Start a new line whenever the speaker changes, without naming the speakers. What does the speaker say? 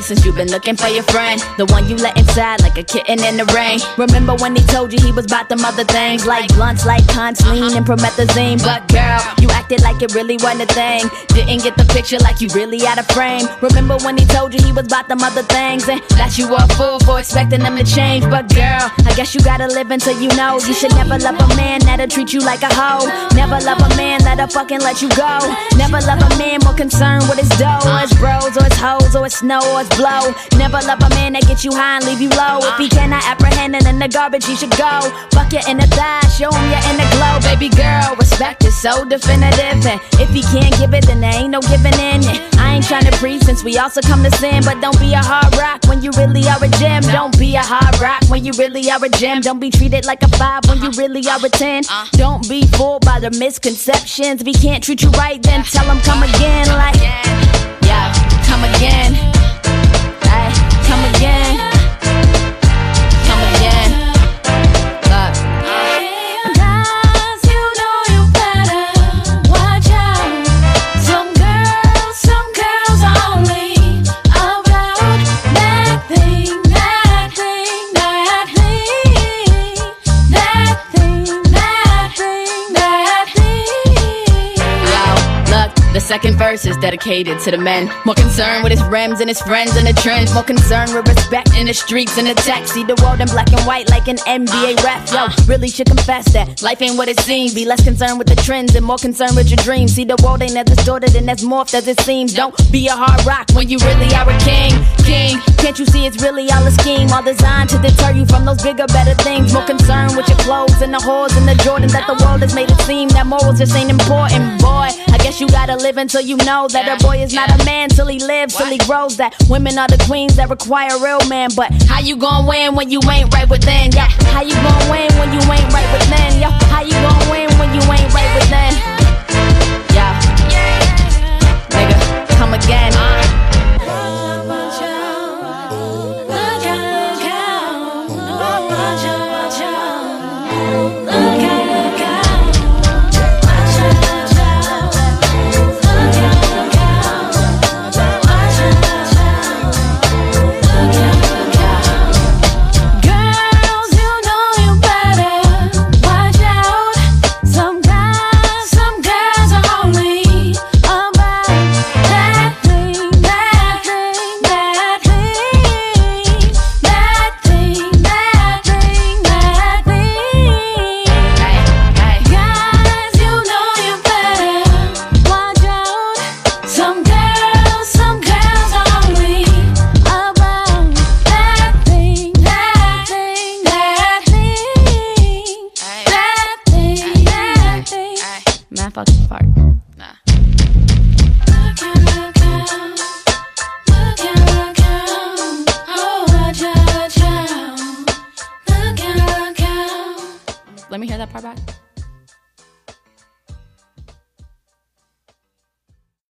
since you've been looking for your friend, the one you let inside like a kitten in the rain. Remember when he told you he was about them other things, like blunts, like cons, lean, and promethazine. But girl, you acted like it really wasn't a thing. Didn't get the picture like you really out of frame. Remember when he told you he was about them other things, and that you were a fool for expecting them to change. But girl, I guess you gotta live until you know. You should never love a man that'll treat you like a hoe. Never love a man that'll fucking let you go. Never love a man more concerned with his dough, or his bros, or his hoes, or his snow, or his blow. Never love a man that gets you high and leave you low. If he cannot apprehend it in the garbage, he should go. Fuck your inner thigh, show him your inner glow. Baby girl, respect is so definitive, and if he can't give it, then there ain't no giving in. I ain't tryna preach since we also come to sin, but don't be a hard rock when you really are a gem. Don't be a hard rock when you really are a gem. Don't be treated like a 5 when you really are a 10. Don't be fooled by the misconceptions. If he can't treat you right, then tell him come again. Like, yeah, come again. Ay, come again. Come again. Look.
Guys, you know you better watch out. Some girls only about that thing, that thing, that thing, that thing, that thing, that thing.
Yo, look, the second verse is dedicated to the men. More concerned with his rims and his friends and the trends. More concerned with respect in the streets and the tech. See the world in black and white like an NBA ref. Yo, really should confess that life ain't what it seems. Be less concerned with the trends and more concerned with your dreams. See the world ain't as distorted and as morphed as it seems. Don't be a hard rock when you really are a king. Can't you see it's really all a scheme, all designed to deter you from those bigger, better things. More concerned with your clothes and the whores and the Jordans, that the world has made it seem that morals just ain't important. Boy, I guess you gotta live until you know that a boy is not a man till he lives, till he grows. That women are the queens that require a real man. But how you gon' win when you ain't right within? Yeah, how you gon' win when you ain't right within? Yeah, how you gon' win when you ain't right within? Yeah, nigga, come again.